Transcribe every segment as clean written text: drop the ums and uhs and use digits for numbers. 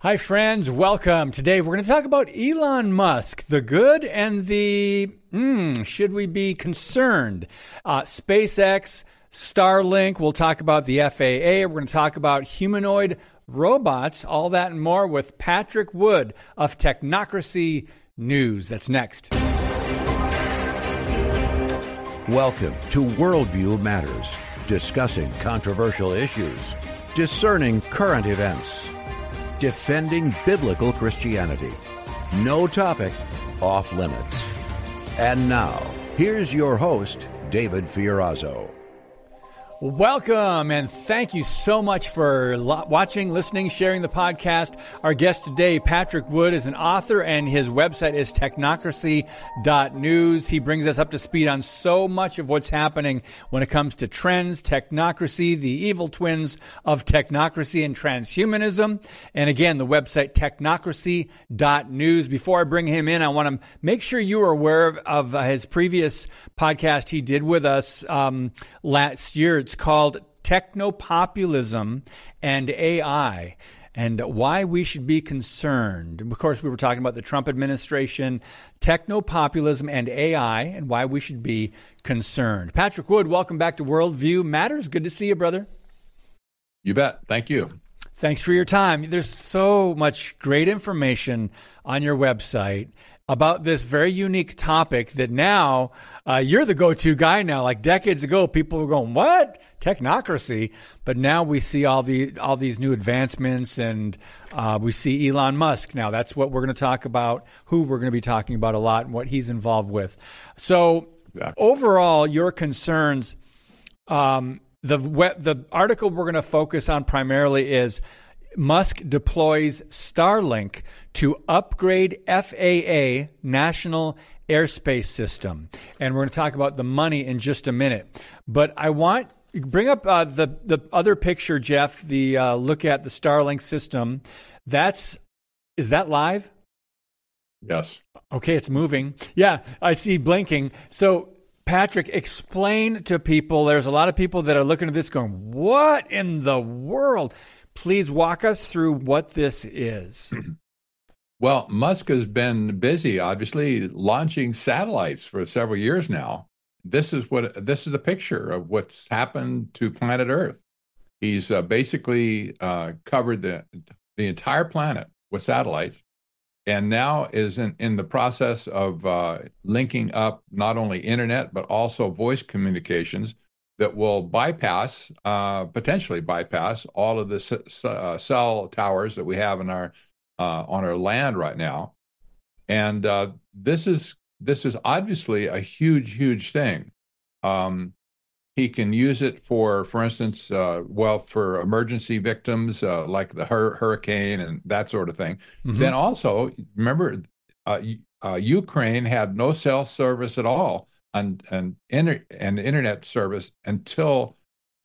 Hi, friends. Welcome. Today, we're going to talk about Elon Musk, the good and the should we be concerned? SpaceX, Starlink. We'll talk about the FAA. We're going to talk about humanoid robots, all that and more with Patrick Wood of Technocracy News. That's next. Welcome to Worldview Matters, discussing controversial issues, discerning current events, defending biblical Christianity. No topic off limits. And now, here's your host, David Fiorazo. Welcome, and thank you so much for watching, listening, sharing the podcast. Our guest today, Patrick Wood, is an author, and his website is technocracy.news. He brings us up to speed on so much of what's happening when it comes to trends, technocracy, the evil twins of technocracy and transhumanism. And again, the website technocracy.news. Before I bring him in, I want to make sure you are aware of his previous podcast he did with us last year. It's called Technopopulism and AI, and why we should be concerned. Of course, we were talking about the Trump administration, technopopulism and AI, and why we should be concerned. Patrick Wood, welcome back to Worldview Matters. Good to see you, brother. You bet. Thank you. Thanks for your time. There's so much great information on your website about this very unique topic that now you're the go-to guy now. Like decades ago, people were going, what? Technocracy. But now we see all these new advancements, and we see Elon Musk. Now that's what we're going to talk about, who we're going to be talking about a lot, and what he's involved with. So overall, your concerns, the article we're going to focus on primarily is Musk deploys Starlink to upgrade FAA National Airspace System. And we're going to talk about the money in just a minute. But I want bring up the other picture, Jeff, the look at the Starlink system. Is that live? Yes. Okay, it's moving. Yeah, I see blinking. So Patrick, explain to people, there's a lot of people that are looking at this going, what in the world? Please walk us through what this is. Well, Musk has been busy, obviously, launching satellites for several years now. This is a picture of what's happened to planet Earth. He's basically covered the entire planet with satellites, and now is in the process of linking up not only internet but also voice communications that will potentially bypass all of the cell towers that we have in our on our land right now, and this is obviously a huge thing. He can use it for instance, for emergency victims like the hurricane and that sort of thing. Mm-hmm. Then also remember, Ukraine had no cell service at all and internet service until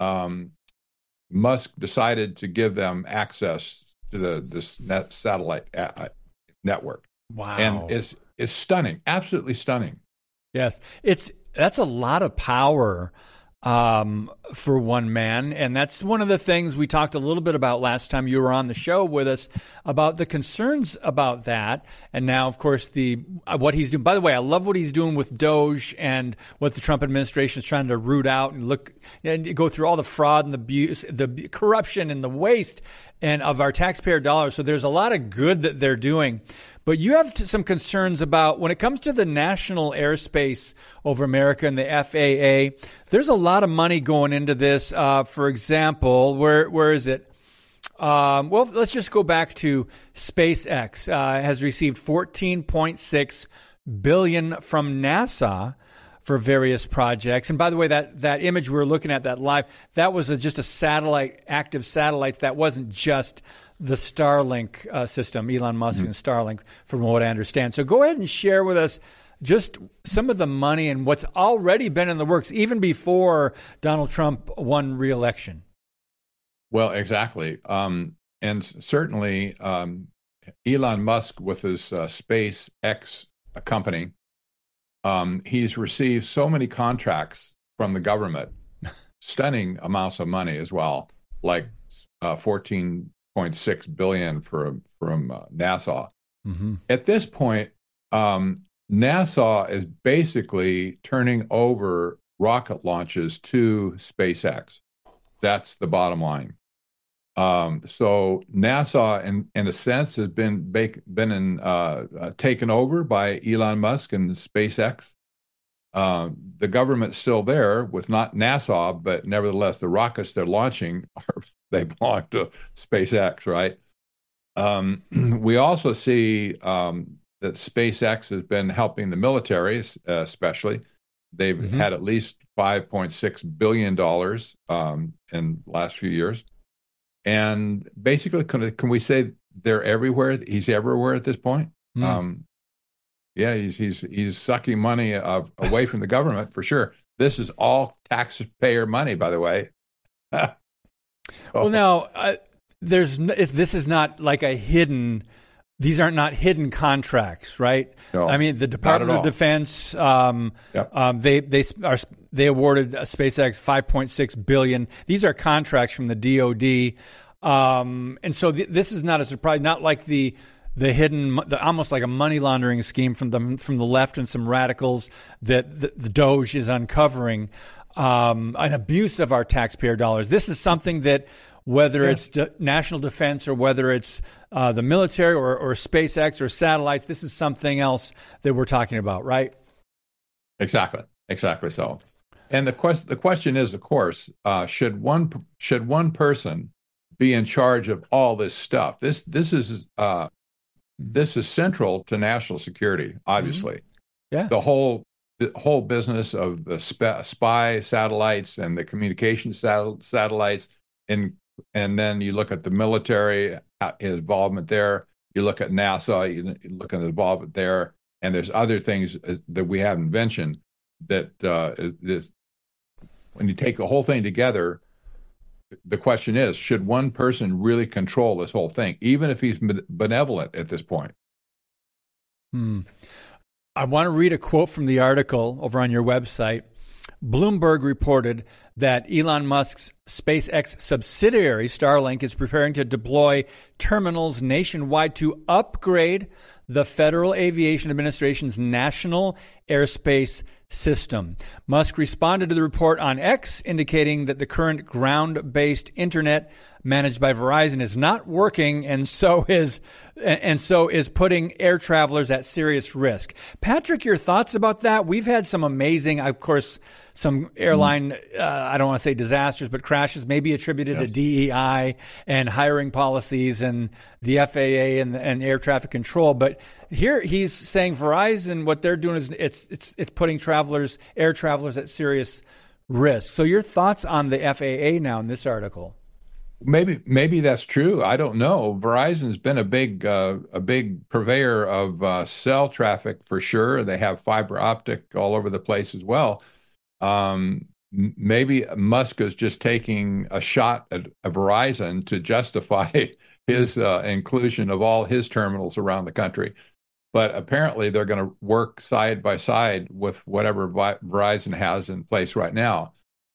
Musk decided to give them access to this satellite network. Wow. And it's stunning, absolutely stunning. Yes, that's a lot of power for one man, and that's one of the things we talked a little bit about last time you were on the show with us, about the concerns about that. And now, of course, what he's doing. By the way, I love what he's doing with Doge and what the Trump administration is trying to root out and look and go through all the fraud and the abuse, the corruption and the waste and of our taxpayer dollars. So there's a lot of good that they're doing. But you have some concerns about when it comes to the national airspace over America and the FAA. There's a lot of money going into this. For example, where is it? Well, let's just go back to SpaceX. Has received $14.6 billion from NASA for various projects. And by the way, that image we were looking at, that live, that was just a satellite, active satellites. That wasn't just the Starlink system, Elon Musk and Starlink, from what I understand. So go ahead and share with us just some of the money and what's already been in the works, even before Donald Trump won re-election. Well, exactly. And certainly Elon Musk with his SpaceX company, he's received so many contracts from the government, stunning amounts of money as well, like $14 5.6 billion from NASA. Mm-hmm. At this point, NASA is basically turning over rocket launches to SpaceX. That's the bottom line. So NASA, in a sense, has been taken over by Elon Musk and SpaceX. The government's still there with not NASA, but nevertheless, the rockets they're launching they belong to SpaceX, right? We also see that SpaceX has been helping the military, especially. They've had at least $5.6 billion in the last few years. And basically, can we say they're everywhere? He's everywhere at this point. Yeah, he's sucking money away from the government for sure. This is all taxpayer money, by the way. Well, now this is not like a hidden. These aren't not hidden contracts, right? No, I mean, the Department of Defense, they awarded SpaceX $5.6 billion. These are contracts from the DoD, and so this is not a surprise. Not like the hidden, almost like a money laundering scheme from the left and some radicals that the DOJ is uncovering, an abuse of our taxpayer dollars. This is something that, whether it's national defense or whether it's the military or SpaceX or satellites, this is something else that we're talking about, right? Exactly so. And the question is, of course, should one person be in charge of all this stuff? This is central to national security, obviously. Yeah. The whole business of the spy satellites and the communication satellites, and then you look at the military involvement there. You look at NASA. You look at the involvement there, and there's other things that we haven't mentioned. That when you take the whole thing together, the question is: should one person really control this whole thing, even if he's benevolent at this point? I want to read a quote from the article over on your website. Bloomberg reported that Elon Musk's SpaceX subsidiary, Starlink, is preparing to deploy terminals nationwide to upgrade the Federal Aviation Administration's national airspace system. Musk responded to the report on X, indicating that the current ground-based internet managed by Verizon is not working, and so is putting air travelers at serious risk. Patrick, your thoughts about that? We've had some amazing, of course, some airline, I don't want to say disasters, but crashes, maybe attributed to DEI and hiring policies and the FAA and air traffic control. But here he's saying Verizon, what they're doing is it's putting air travelers at serious risk. So your thoughts on the FAA now in this article? Maybe that's true. I don't know. Verizon's been a big purveyor of cell traffic for sure. They have fiber optic all over the place as well. Maybe Musk is just taking a shot at Verizon to justify his inclusion of all his terminals around the country. But apparently they're going to work side by side with whatever Verizon has in place right now.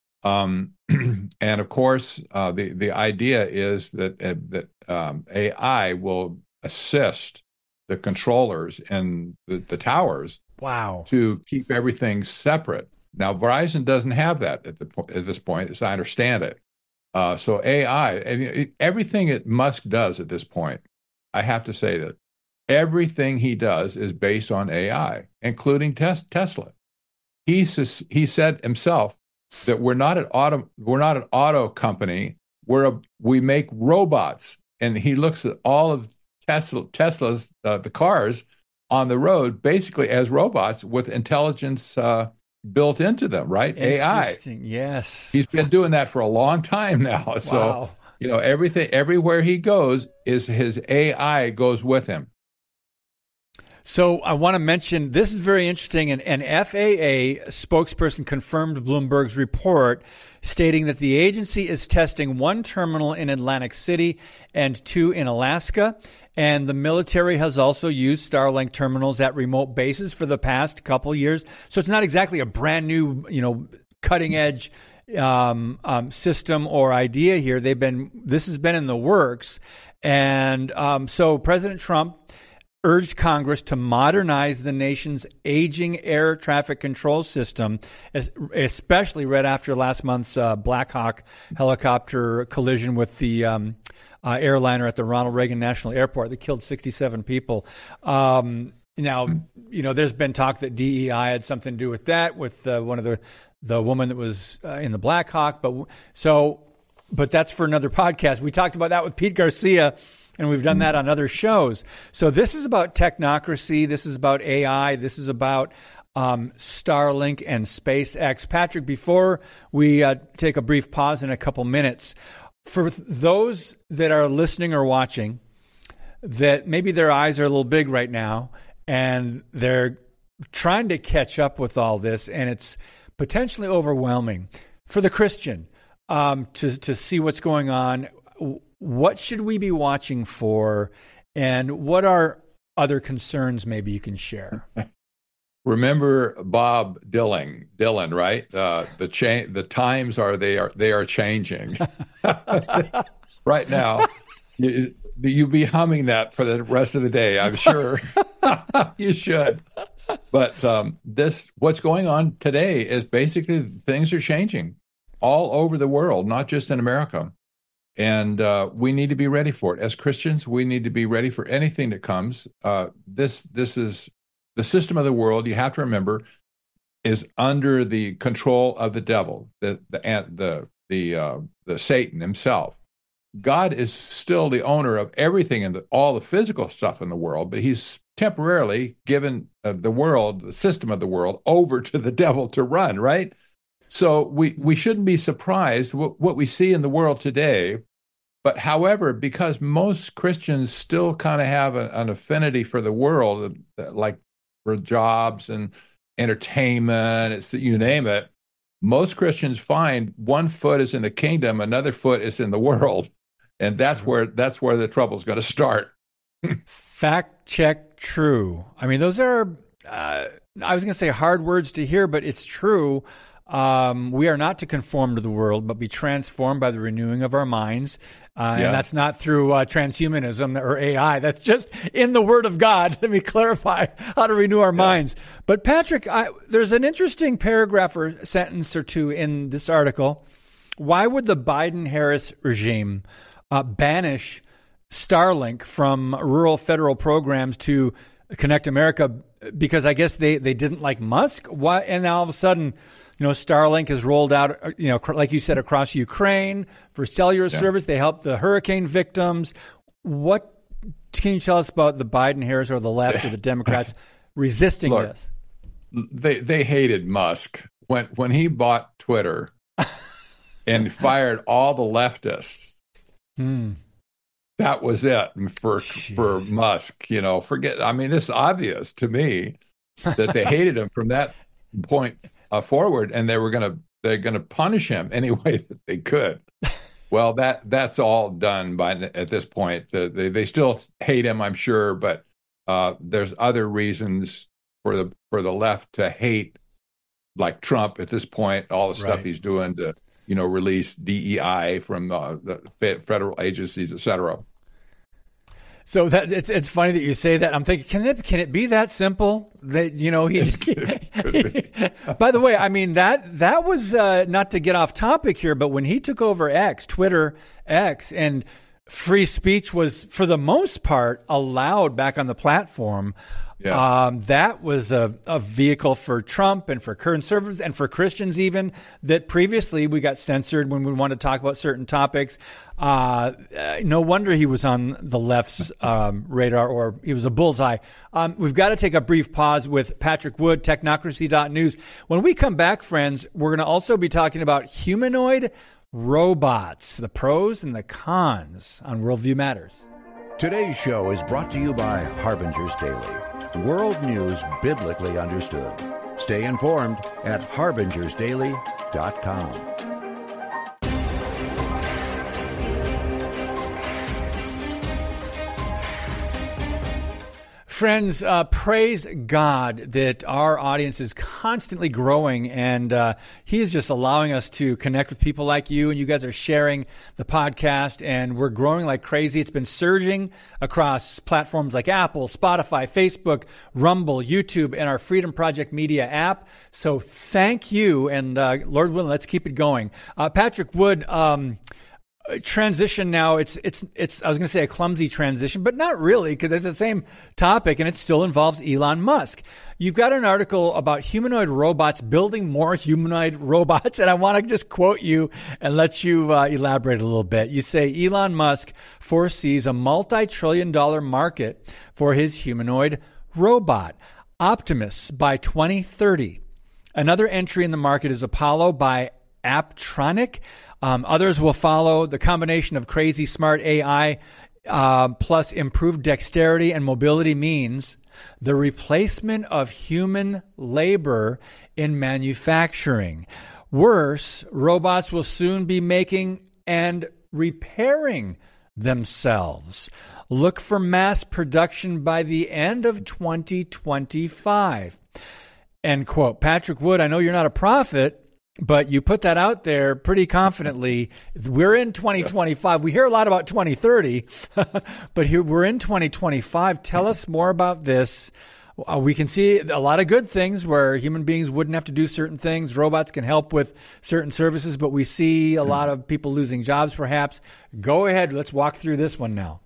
And of course, the idea is that AI will assist the controllers and the towers. Wow. To keep everything separate. Now, Verizon doesn't have that at this point, as I understand it. So AI, everything that Musk does at this point, I have to say that everything he does is based on AI, including Tesla. He said himself that we're not an auto company. We make robots, and he looks at all of Tesla's the cars on the road basically as robots with intelligence built into them, right? AI. Yes. He's been doing that for a long time now. So, everywhere he goes is his AI goes with him. So I want to mention, this is very interesting. An FAA spokesperson confirmed Bloomberg's report, stating that the agency is testing one terminal in Atlantic City and two in Alaska. And the military has also used Starlink terminals at remote bases for the past couple years. So it's not exactly a brand new, cutting edge system or idea here. This has been in the works. And so President Trump urged Congress to modernize the nation's aging air traffic control system, especially right after last month's Black Hawk helicopter collision with the airliner at the Ronald Reagan National Airport that killed 67 people. Now, there's been talk that DEI had something to do with that, with one of the woman that was in the Black Hawk. But that's for another podcast. We talked about that with Pete Garcia, and we've done that on other shows. So this is about technocracy. This is about AI. This is about Starlink and SpaceX. Patrick, before we take a brief pause in a couple minutes, for those that are listening or watching, that maybe their eyes are a little big right now, and they're trying to catch up with all this, and it's potentially overwhelming for the Christian to see what's going on. What should we be watching for, and what are other concerns maybe you can share? Remember Bob Dylan, right? The times they are changing. Right now, you be humming that for the rest of the day, I'm sure. You should. But what's going on today is basically things are changing all over the world, not just in America. And we need to be ready for it. As Christians, we need to be ready for anything that comes. This is the system of the world. You have to remember is under the control of the devil, the Satan himself. God is still the owner of everything and all the physical stuff in the world, but he's temporarily given the system of the world, over to the devil to run, right? So we shouldn't be surprised what we see in the world today. But however, because most Christians still kind of have an affinity for the world, like for jobs and entertainment, you name it, most Christians find one foot is in the kingdom, another foot is in the world. And that's where the trouble's going to start. Fact check true. I mean, those are, I was going to say hard words to hear, but it's true. We are not to conform to the world, but be transformed by the renewing of our minds. And that's not through transhumanism or AI. That's just in the Word of God. Let me clarify how to renew our minds. But Patrick, there's an interesting paragraph or sentence or two in this article. Why would the Biden-Harris regime banish Starlink from rural federal programs to Connect America? Because I guess they didn't like Musk. Why? And now all of a sudden, Starlink is rolled out, like you said, across Ukraine for cellular service. They help the hurricane victims. What can you tell us about the Biden-Harris or the left or the Democrats resisting this? They hated Musk when he bought Twitter and fired all the leftists. That was it for Musk. Forget. I mean, it's obvious to me that they hated him from that point forward, and they're gonna punish him any way that they could. Well, that's all done at this point. They still hate him, I'm sure, but there's other reasons for the left to hate, like Trump at this point, all the stuff he's doing to release DEI from the federal agencies, et cetera. So that it's funny that you say that. I'm thinking, can it be that simple? That By the way, I mean that was not to get off topic here, but when he took over Twitter X, and free speech was for the most part allowed back on the platform. That was a vehicle for Trump and for conservatives and for Christians even, that previously we got censored when we wanted to talk about certain topics. No wonder he was on the left's radar, or he was a bullseye. We've got to take a brief pause with Patrick Wood, technocracy.news. When we come back, friends, we're going to also be talking about humanoid robots, the pros and the cons on Worldview Matters. Today's show is brought to you by Harbinger's Daily. World news biblically understood. Stay informed at harbingersdaily.com. Friends, praise God that our audience is constantly growing, and He is just allowing us to connect with people like you, and you guys are sharing the podcast, and we're growing like crazy. It's been surging across platforms like Apple, Spotify, Facebook, Rumble, YouTube, and our Freedom Project Media app. So thank you, and Lord willing, let's keep it going. Patrick Wood, transition now. It's I was going to say a clumsy transition, but not really, because it's the same topic and it still involves Elon Musk. You've got an article about humanoid robots building more humanoid robots, and I want to just quote you and let you elaborate a little bit. You say Elon Musk foresees a multi-trillion-dollar market for his humanoid robot, Optimus, by 2030. Another entry in the market is Apollo by Apptronik. Others will follow. The combination of crazy smart AI plus improved dexterity and mobility means the replacement of human labor in manufacturing. Worse, robots will soon be making and repairing themselves. Look for mass production by the end of 2025. End quote. Patrick Wood, I know you're not a prophet, but you put that out there pretty confidently. We're in 2025. We hear a lot about 2030, but here we're in 2025. Tell us more about this. We can see a lot of good things where human beings wouldn't have to do certain things. Robots can help with certain services, but we see a lot of people losing jobs, perhaps. Go ahead. Let's walk through this one now.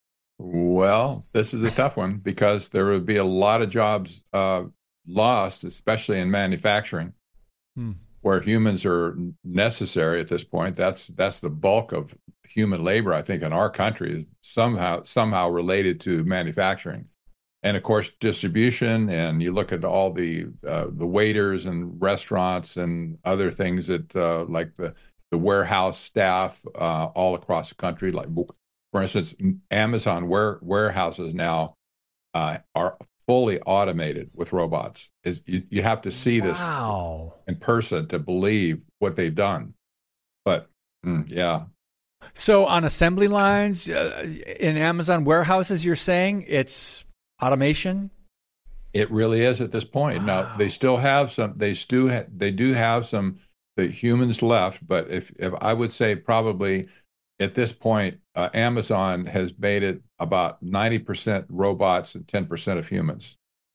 Well, this is a tough one because there would be a lot of jobs lost, especially in manufacturing. Where humans are necessary at this point. That's the bulk of human labor, I think, in our country is somehow related to manufacturing, and of course distribution. And you look at all the waiters and restaurants and other things that like the warehouse staff all across the country. Like, for instance, Amazon warehouses now are fully automated with robots. You have to see this in person to believe what they've done. But yeah. So on assembly lines in Amazon warehouses, you're saying it's automation? It really is at this point. Wow. Now they still have some. They do have some the humans left. But if I would say probably at this point, Amazon has made it about 90% robots and 10% of humans.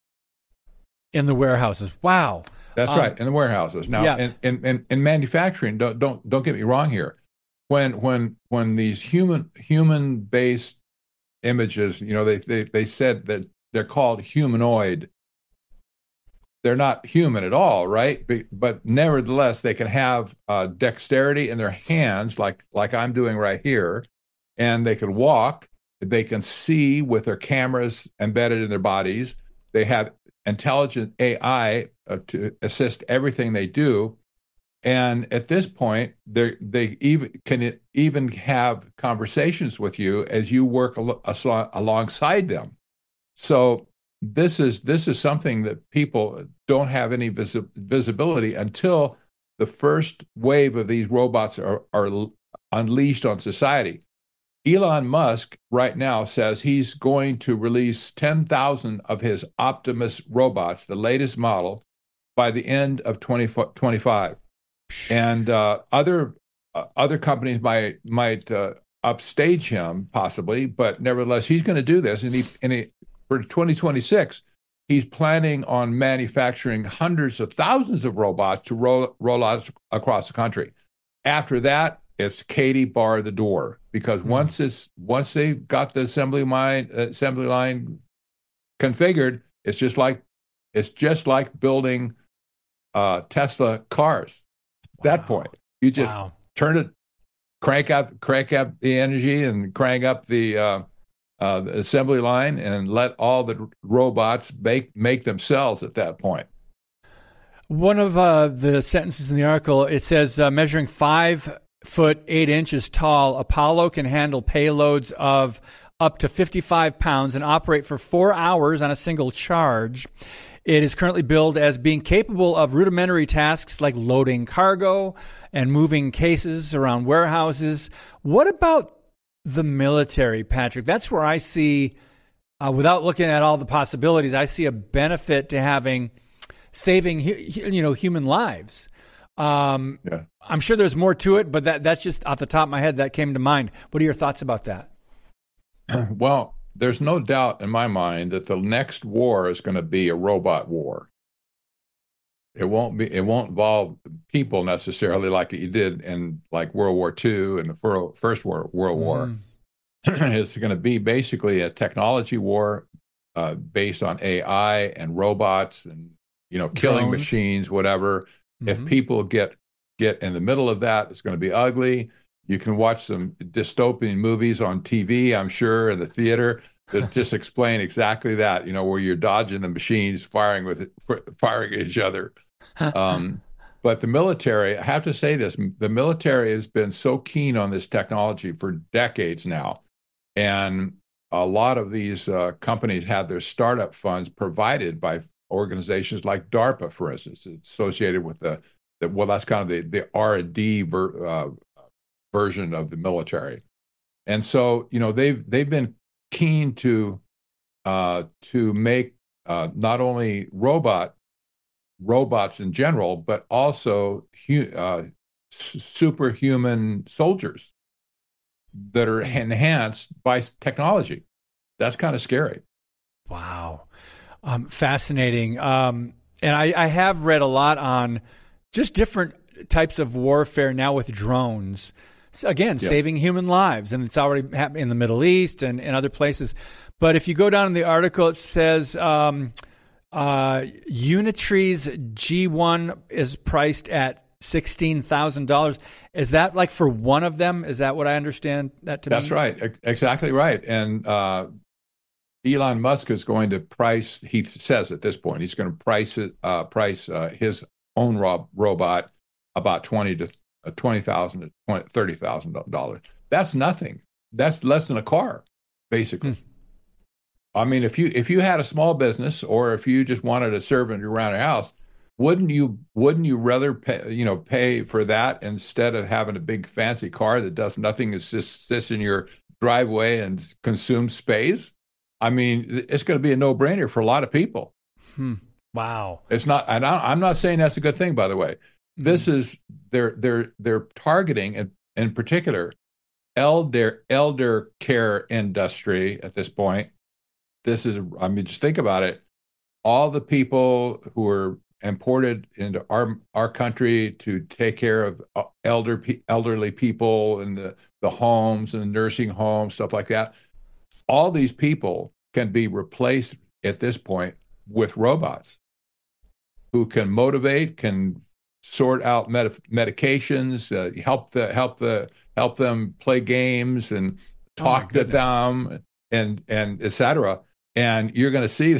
In the warehouses. Wow. That's right, in the warehouses. Now, yeah. in manufacturing, don't get me wrong here. When these human-based images, they said that they're called humanoid. They're not human at all, right? But nevertheless, they can have dexterity in their hands, like I'm doing right here, and they can walk. They can see with their cameras embedded in their bodies. They have intelligent AI to assist everything they do, and at this point, they even have conversations with you as you work alongside them. So. This is something that people don't have any visibility until the first wave of these robots are unleashed on society. Elon Musk right now says he's going to release 10,000 of his Optimus robots, the latest model, by the end of 2025. And other companies might upstage him possibly, but nevertheless, he's going to do this, and he for 2026, he's planning on manufacturing hundreds of thousands of robots to roll out across the country. After that, it's Katie bar the door, because once they've got the assembly line configured, it's just like building Tesla cars. At that point, you just turn it, crank up the energy, and crank up the assembly line, and let all the robots make themselves at that point. One of the sentences in the article, it says, measuring 5 foot 8 inches tall, Apollo can handle payloads of up to 55 pounds and operate for 4 hours on a single charge. It is currently billed as being capable of rudimentary tasks like loading cargo and moving cases around warehouses. What about the military, Patrick? That's where I see without looking at all the possibilities, I see a benefit to saving human lives. I'm sure there's more to it, but that's just off the top of my head that came to mind. What are your thoughts about that? Well, there's no doubt in my mind that the next war is going to be a robot war. It won't involve people necessarily like it did in like World War II and the First World War. It's going to be basically a technology war based on AI and robots and killing Drones. machines, whatever. If people get in the middle of that, it's going to be ugly. You can watch some dystopian movies on TV, I'm sure, in the theater that just explain exactly that. Where you're dodging the machines, firing at each other. But the military, I have to say this: the military has been so keen on this technology for decades now, and a lot of these companies have their startup funds provided by organizations like DARPA, for instance. It's associated with that's kind of the R&D version of the military, and so they've been keen to make not only robots in general, but also superhuman soldiers that are enhanced by technology. That's kind of scary. Wow. Fascinating. And I have read a lot on just different types of warfare now with drones. Again, Yes. saving human lives. And it's already happening in the Middle East and other places. But if you go down in the article, it says Unitree's G1 is priced at $16,000. Is that like for one of them? Is that what I understand that to be? That's right. Exactly right. And Elon Musk is going to price, he says at this point, he's going to price his own robot about $20,000 to $30,000. That's nothing. That's less than a car, basically. I mean, if you had a small business, or if you just wanted a servant around your house, wouldn't you rather pay for that instead of having a big fancy car that does nothing, it just sits in your driveway and consumes space? I mean, it's going to be a no-brainer for a lot of people. Wow. It's not, and I'm not saying that's a good thing, by the way. This is they're targeting, in particular, elder care industry at this point. This is, I mean, just think about it. All the people who are imported into our country to take care of elderly people in the homes and the nursing homes, stuff like that. All these people can be replaced at this point with robots who can motivate, can sort out medications, help them play games and talk to them, and et cetera. And you're going to see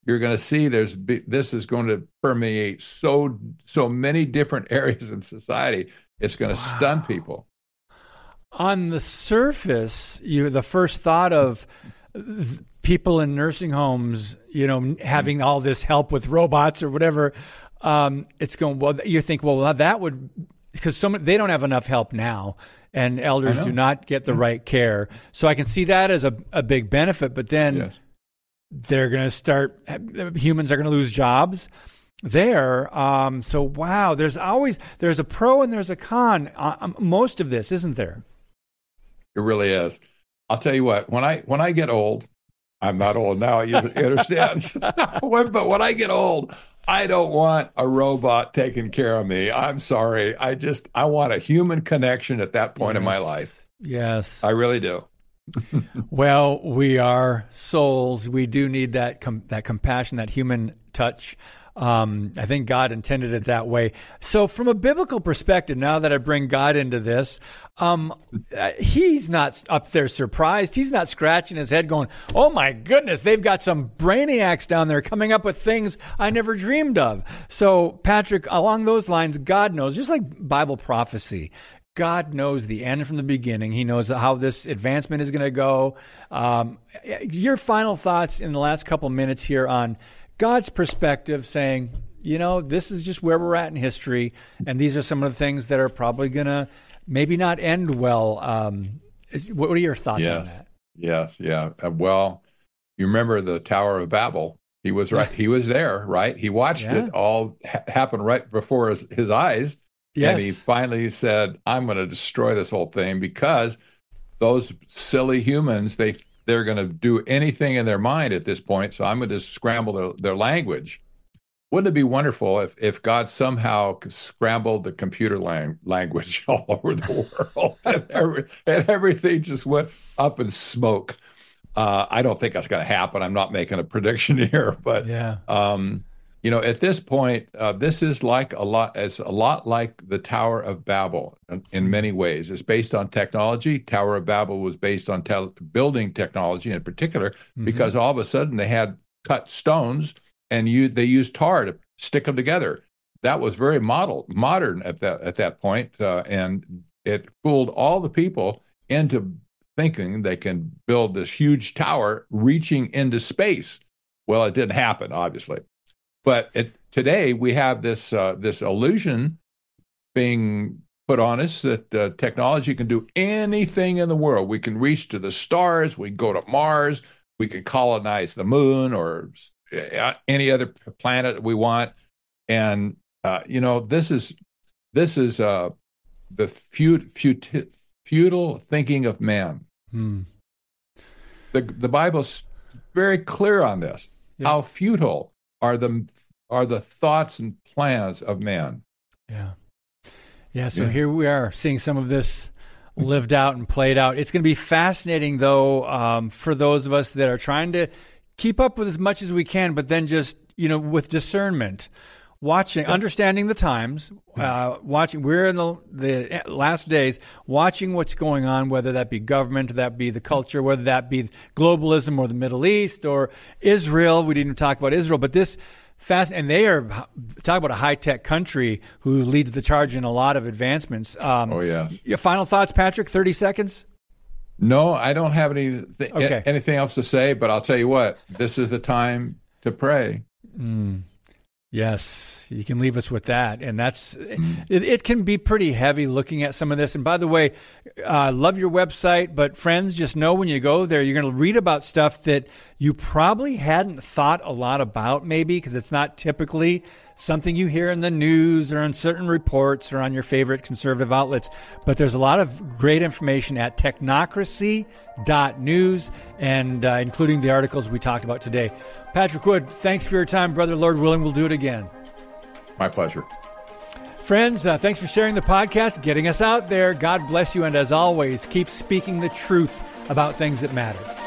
this is going to permeate so many different areas in society. It's going to stun people. On the surface, the first thought of people in nursing homes, having all this help with robots or whatever, it's going, well, you think, well, that would, because they don't have enough help now, and elders do not get the right care. So I can see that as a big benefit, but then they're going to humans are going to lose jobs there. So, wow, there's a pro and there's a con most of this, isn't there? It really is. I'll tell you what, when I get old, I'm not old now, you understand? But when I get old, I don't want a robot taking care of me. I'm sorry. I want a human connection at that point in my life. Yes. I really do. Well, we are souls. We do need that compassion, that human touch. I think God intended it that way. So from a biblical perspective, now that I bring God into this, he's not up there surprised. He's not scratching his head going, oh my goodness, they've got some brainiacs down there coming up with things I never dreamed of. So Patrick, along those lines, God knows, just like Bible prophecy, God knows the end from the beginning. He knows how this advancement is going to go. Your final thoughts in the last couple minutes here on God's perspective, saying, this is just where we're at in history, and these are some of the things that are probably going to maybe not end well. What are your thoughts on that? Yes, yeah. Well, You remember the Tower of Babel? He was right. He was there, right? He watched it all happen right before his eyes. Yes. And he finally said, I'm going to destroy this whole thing because those silly humans, they're going to do anything in their mind at this point. So I'm going to scramble their language. Wouldn't it be wonderful if God somehow scrambled the computer language all over the world and everything just went up in smoke? I don't think that's going to happen. I'm not making a prediction here, but at this point, this is it's a lot like the Tower of Babel in many ways. It's based on technology. Tower of Babel was based on building technology in particular, because all of a sudden they had cut stones and they used tar to stick them together. That was very modern at that point, and it fooled all the people into thinking they can build this huge tower reaching into space. Well, it didn't happen, obviously. But today we have this illusion being put on us that technology can do anything in the world. We can reach to the stars. We can go to Mars. We can colonize the moon or any other planet we want. And this is the futile thinking of man. The Bible's very clear on this. Yeah. How futile are the thoughts and plans of man. Yeah. So here we are seeing some of this lived out and played out. It's going to be fascinating, though, for those of us that are trying to keep up with as much as we can, but then just with discernment. Understanding the times, watching. We're in the last days, watching what's going on, whether that be government, that be the culture, whether that be globalism or the Middle East or Israel. We didn't even talk about Israel, but this and they are talking about a high-tech country who leads the charge in a lot of advancements. Your final thoughts, Patrick? 30 seconds. No, I don't have anything else to say, but I'll tell you what. This is the time to pray. Yes, you can leave us with that. And that's it can be pretty heavy looking at some of this. And by the way, I love your website, but friends, just know when you go there, you're going to read about stuff that you probably hadn't thought a lot about, maybe, because it's not typically something you hear in the news or in certain reports or on your favorite conservative outlets. But there's a lot of great information at technocracy.news, and including the articles we talked about today. Patrick Wood, thanks for your time, brother. Lord willing, we'll do it again. My pleasure. Friends, thanks for sharing the podcast, getting us out there. God bless you, and as always, keep speaking the truth about things that matter.